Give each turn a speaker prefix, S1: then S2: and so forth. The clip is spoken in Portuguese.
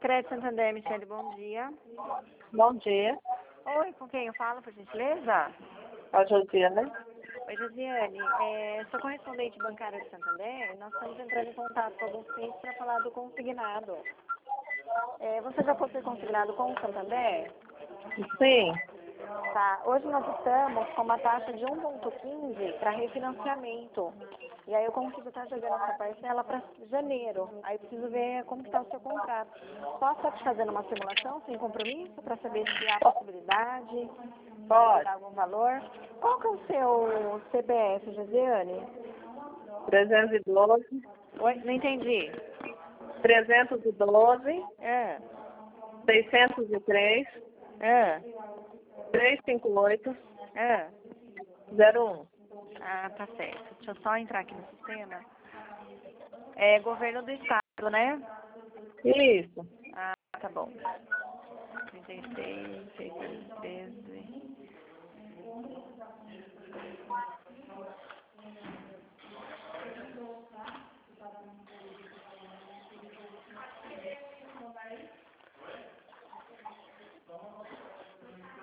S1: Crédito Santander, Michele, bom dia.
S2: Bom dia,
S1: Oi, com quem eu falo, por gentileza?
S2: a Josiane.
S1: Oi, Josiane. Sou correspondente bancária de Santander e nós estamos entrando em contato com vocês para falar do consignado. Você já possui consignado com o Santander?
S2: Sim,
S1: Tá. Hoje nós estamos com uma taxa de 1,15 para refinanciamento. E aí eu consigo estar jogando essa parcela para janeiro. Aí eu preciso ver como está o seu contrato. Posso estar te fazendo uma simulação sem compromisso para saber se há possibilidade de
S2: pode.
S1: dar algum valor? Qual que é o seu CPF, Josiane?
S2: 312,
S1: Oi, não entendi.
S2: 312,
S1: É,
S2: 603,
S1: é,
S2: 358,
S1: é.
S2: 01.
S1: Ah, tá certo. Deixa eu só entrar aqui no sistema. Governo do Estado, né?
S2: Isso.
S1: Ah, tá bom. 36, 613.